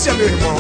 delícia, meu irmão.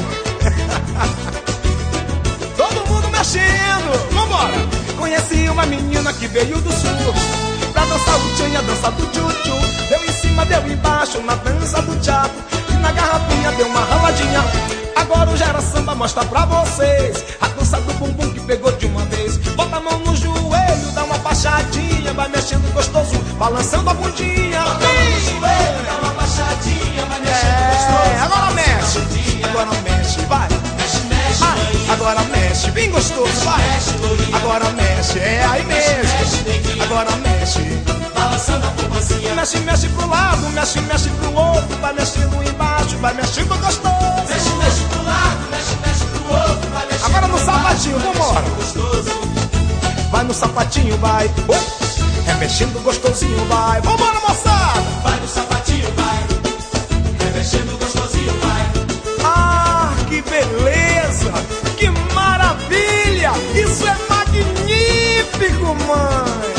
Todo mundo mexendo, vambora. Conheci uma menina que veio do sul pra dançar o tchan e a dança do tchu-tchu. Deu em cima, deu embaixo na dança do tchaco. E na garrafinha deu uma raladinha. Agora o Gera Samba mostra pra vocês a dança do bumbum que pegou de uma vez. Bota a mão no joelho, dá uma baixadinha, vai mexendo gostoso, balançando a bundinha. Bota a mão no joelho, dá uma baixadinha, vai mexendo gostoso. Agora mexe, agora mexe, vai. Mexe, mexe, mãe. Agora mexe, bem gostoso, vai. Agora mexe, aí mesmo. Agora mexe, balançando a pombazinha. mexe, mexe pro lado, mexe, mexe pro outro, vai mexendo embaixo, vai mexendo gostoso. Mexe, mexe pro lado, mexe, mexe pro outro, vai mexendo. Agora no sapatinho, vambora. Vai no sapatinho, vai. É mexendo gostosinho, vai. Vambora, moçada. Vai no sapatinho, vai. É mexendo gostosinho, vai. Ah, que beleza! Que maravilha! Isso é magnífico, mãe!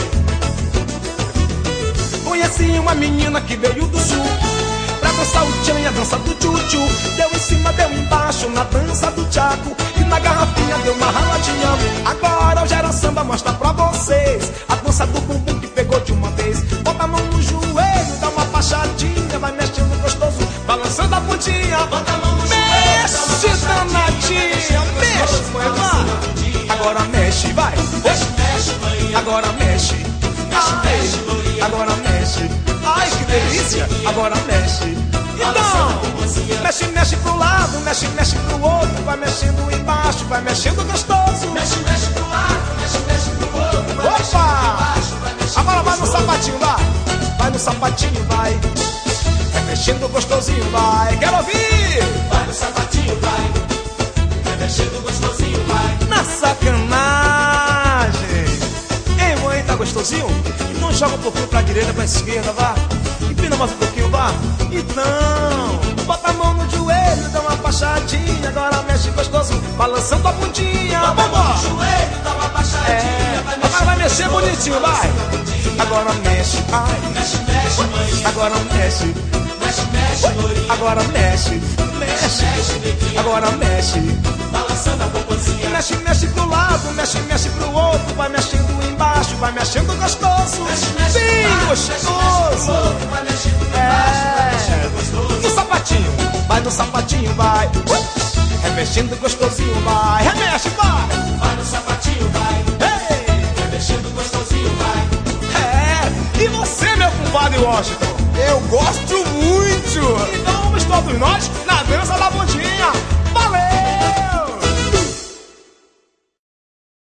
Conheci uma menina que veio do sul pra dançar o tchan e a dança do tchu-tchu. Deu em cima, deu embaixo na dança do tchaco. E na garrafinha deu uma raladinha. Agora o Gera Samba mostra pra vocês a dança do bumbum que pegou de uma vez. Bota a mão no joelho, dá uma baixadinha, vai mexendo gostoso, balançando a bundinha. Bota a mão no joelho, mexe, danadinha, mexe, mãe, vai. Agora mexe, vai. Mexe, mexe, mãe. Agora mexe. Mexe, mãe. Agora mexe. Ai, que delícia. Agora mexe. Então, mexe, mexe pro lado, mexe, mexe pro outro, vai mexendo embaixo, vai mexendo gostoso. Mexe, mexe pro lado, mexe, mexe pro outro, vai mexendo Opa! embaixo, vai mexendo. Agora vai no sapatinho, vai. Vai no sapatinho, vai. É mexendo gostosinho, vai. Quero ouvir. Vai no sapatinho, vai. É mexendo gostosinho, vai. Na sacanagem. Ei, mãe, tá gostosinho? Então joga um pouquinho pra direita, pra esquerda, vá. Empina mais um pouquinho, vá. Então, bota a mão no joelho, dá uma baixadinha. Agora mexe gostoso, balançando a bundinha. Bota a mão Vambora. no joelho, dá uma baixadinha, vai Agora vai mexer bonitinho, vai. Agora mexe, ai. Mexe, mexe, mãe. Agora mexe. Mexe, mexe, lourinha. Agora mexe, mexe. Mexe, neguinha. Agora mexe. Balançando a pombazinha. Mexe, mexe pro lado, mexe, mexe pro outro, vai mexendo embaixo, vai mexendo gostoso. Mexe, mexe Bem pro lado, mexe, mexe pro gostoso. outro, vai mexendo embaixo, vai mexendo gostoso. No sapatinho, vai no sapatinho, vai. É mexendo gostosinho, vai. Remexe, vai. Vai no sapatinho, vai. Ei, É mexendo gostosinho, vai. é. E você, meu compadre Washington? Eu gosto muito! Então vamos todos nós